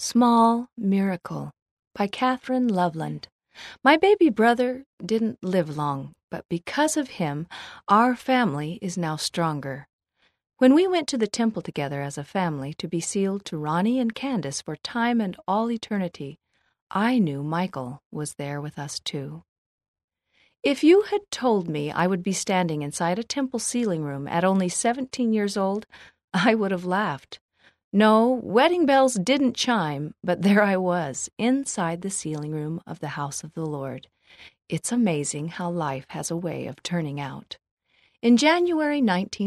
Small Miracle by Catherine Loveland. My baby brother didn't live long, but because of him, our family is now stronger. When we went to the temple together as a family to be sealed to Ronnie and Candace for time and all eternity, I knew Michael was there with us too. If you had told me I would be standing inside a temple sealing room at only 17 years old, I would have laughed. No, wedding bells didn't chime, but there I was, inside the sealing room of the house of the Lord. It's amazing how life has a way of turning out. In January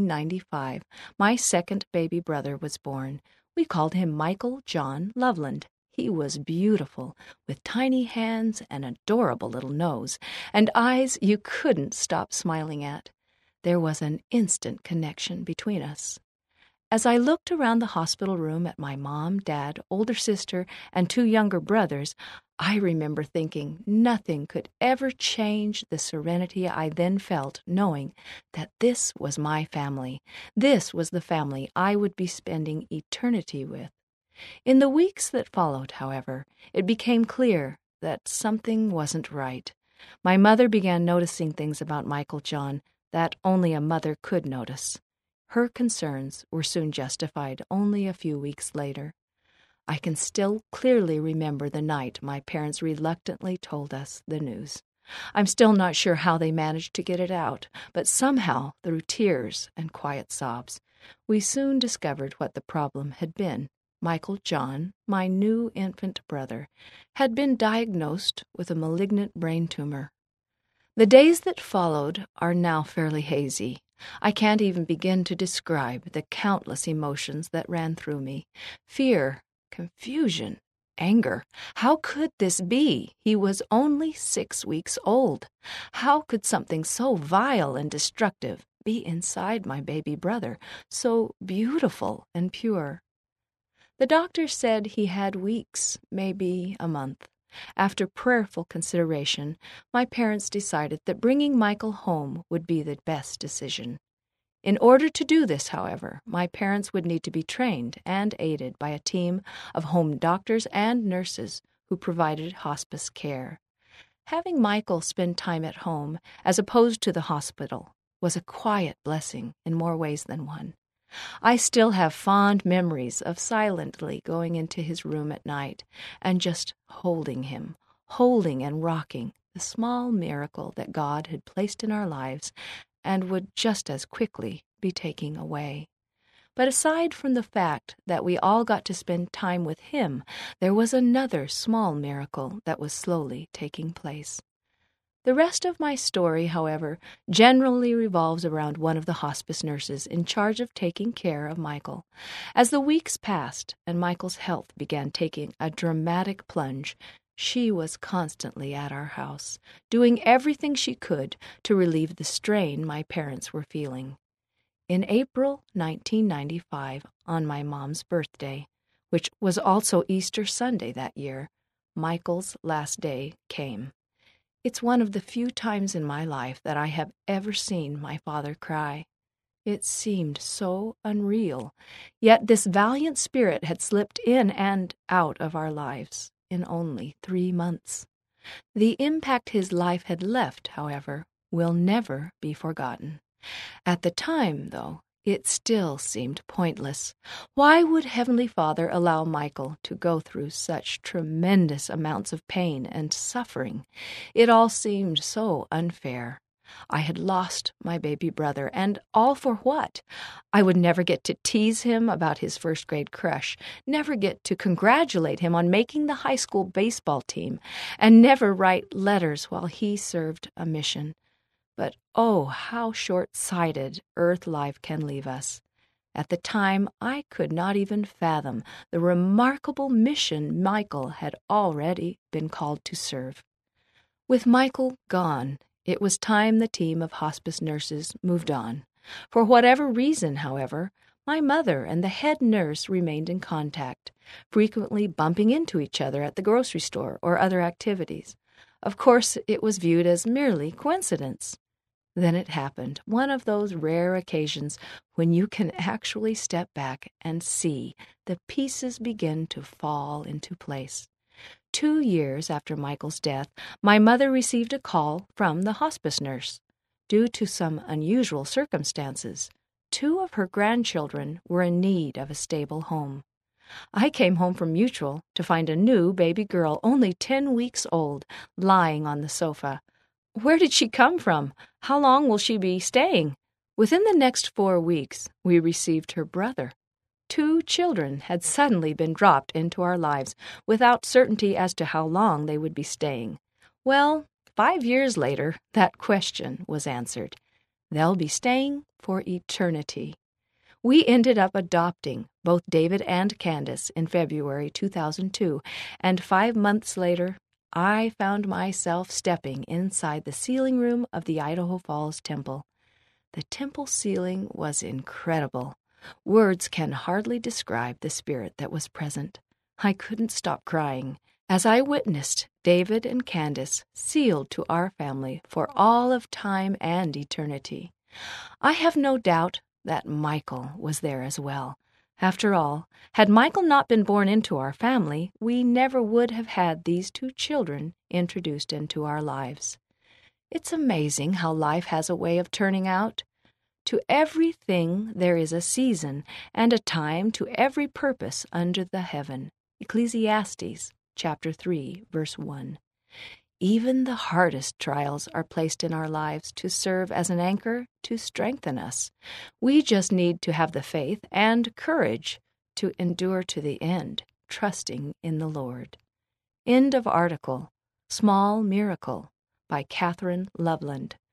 1995, my second baby brother was born. We called him Michael John Loveland. He was beautiful, with tiny hands, an adorable little nose, and eyes you couldn't stop smiling at. There was an instant connection between us. As I looked around the hospital room at my mom, dad, older sister, and two younger brothers, I remember thinking nothing could ever change the serenity I then felt, knowing that this was my family. This was the family I would be spending eternity with. In the weeks that followed, however, it became clear that something wasn't right. My mother began noticing things about Michael John that only a mother could notice. Her concerns were soon justified only a few weeks later. I can still clearly remember the night my parents reluctantly told us the news. I'm still not sure how they managed to get it out, but somehow, through tears and quiet sobs, we soon discovered what the problem had been. Michael John, my new infant brother, had been diagnosed with a malignant brain tumor. The days that followed are now fairly hazy. I can't even begin to describe the countless emotions that ran through me. Fear, confusion, anger. How could this be? He was only 6 weeks old. How could something so vile and destructive be inside my baby brother, so beautiful and pure? The doctor said he had weeks, maybe a month. After prayerful consideration, my parents decided that bringing Michael home would be the best decision. In order to do this, however, my parents would need to be trained and aided by a team of home doctors and nurses who provided hospice care. Having Michael spend time at home, as opposed to the hospital, was a quiet blessing in more ways than one. I still have fond memories of silently going into his room at night and just holding him, holding and rocking the small miracle that God had placed in our lives and would just as quickly be taking away. But aside from the fact that we all got to spend time with him, there was another small miracle that was slowly taking place. The rest of my story, however, generally revolves around one of the hospice nurses in charge of taking care of Michael. As the weeks passed and Michael's health began taking a dramatic plunge, she was constantly at our house, doing everything she could to relieve the strain my parents were feeling. In April 1995, on my mom's birthday, which was also Easter Sunday that year, Michael's last day came. It's one of the few times in my life that I have ever seen my father cry. It seemed so unreal, yet this valiant spirit had slipped in and out of our lives in only 3 months. The impact his life had left, however, will never be forgotten. At the time, though, it still seemed pointless. Why would Heavenly Father allow Michael to go through such tremendous amounts of pain and suffering? It all seemed so unfair. I had lost my baby brother, and all for what? I would never get to tease him about his first-grade crush, never get to congratulate him on making the high school baseball team, and never write letters while he served a mission. But oh, how short-sighted earth life can leave us. At the time, I could not even fathom the remarkable mission Michael had already been called to serve. With Michael gone, it was time the team of hospice nurses moved on. For whatever reason, however, my mother and the head nurse remained in contact, frequently bumping into each other at the grocery store or other activities. Of course, it was viewed as merely coincidence. Then it happened, one of those rare occasions when you can actually step back and see the pieces begin to fall into place. 2 years after Michael's death, my mother received a call from the hospice nurse. Due to some unusual circumstances, 2 of her grandchildren were in need of a stable home. I came home from Mutual to find a new baby girl, only 10 weeks old, lying on the sofa. Where did she come from? How long will she be staying? Within the next 4 weeks, we received her brother. 2 children had suddenly been dropped into our lives without certainty as to how long they would be staying. Well, 5 years later, that question was answered. They'll be staying for eternity. We ended up adopting both David and Candace in February 2002, and 5 months later, I found myself stepping inside the ceiling room of the Idaho Falls Temple. The temple ceiling was incredible. Words can hardly describe the spirit that was present. I couldn't stop crying as I witnessed David and Candace sealed to our family for all of time and eternity. I have no doubt that Michael was there as well. After all, had Michael not been born into our family, we never would have had these 2 children introduced into our lives. It's amazing how life has a way of turning out. To everything there is a season, and a time to every purpose under the heaven. Ecclesiastes chapter 3, verse 1. Even the hardest trials are placed in our lives to serve as an anchor to strengthen us. We just need to have the faith and courage to endure to the end, trusting in the Lord. End of article. Small Miracle by Catherine Loveland.